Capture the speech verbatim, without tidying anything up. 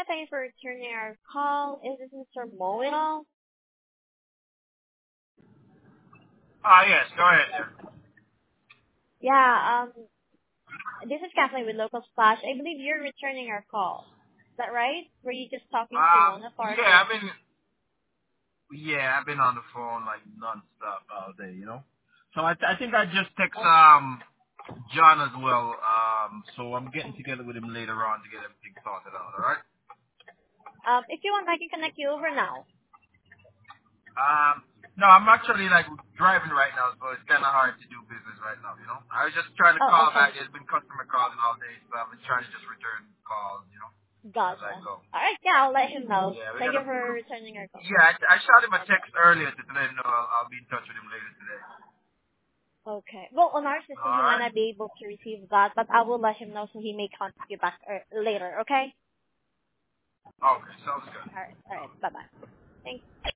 Thank you for returning our call. Is this mister Mo at all? Ah, yes, go ahead there. Yeah, um, this is Kathleen with Local Splash. I believe you're returning our call. Is that right? Were you just talking to Um, one of our yeah, I've agents? been, yeah, I've been on the phone like nonstop all day, you know. So I, I think I just text Oh, um John as well. Um, so I'm getting together with him later on to get everything sorted out. All right. um, if you want, I can connect you over now. Um, no, I'm actually like driving right now, so it's kind of hard to do business right now, you know. I was just trying to Oh, call back. okay. There's been customer calling all day, so I've been trying to just return calls, you know, as I Gotcha. go. All right, yeah, I'll let him know. Yeah, we Thank you gotta. for returning our call. Yeah, I, I shot him a Okay. text earlier to let him know I'll, I'll be in touch with him later today. Okay. Well, on our system, he All might right. not be able to receive that, but I will let him know so he may contact you back er, later, okay? Okay, sounds good. All right. All right. Bye-bye. Thank